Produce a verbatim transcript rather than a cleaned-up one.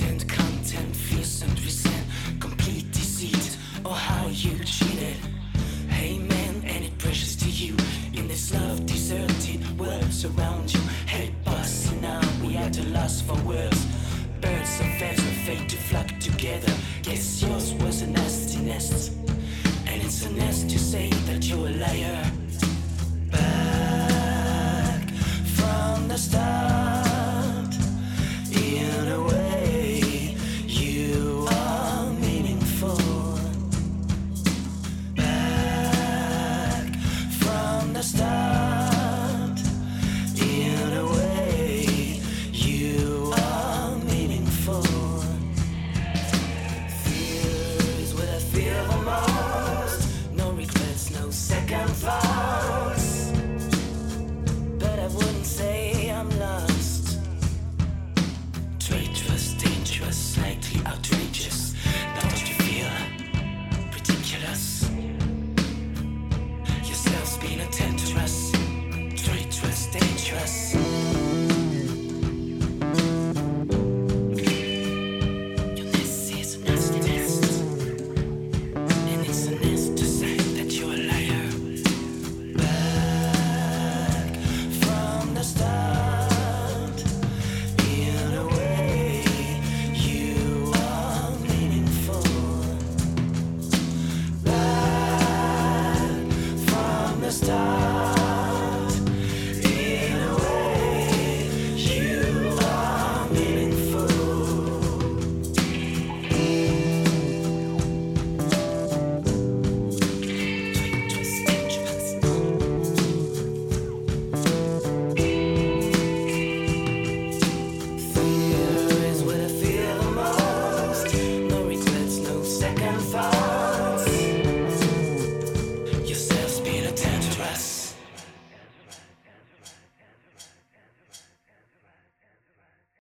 Constant content, fears and resent, complete deceit, or how you cheated. Hey man, and it precious to you in this love deserted world surround you. Head busting out, we at a loss for words. Birds of feathers are fate to flock together. Guess yours was a nasty nest, and it's a nest to say that you're a liar. Back from the start, in a way you are meaningful. Back from the start, in a way you are meaningful. Fear is what I fear the most. No regrets, no second thoughts. But I wouldn't say I'm lost. Traitorous, dangerous, slightly out to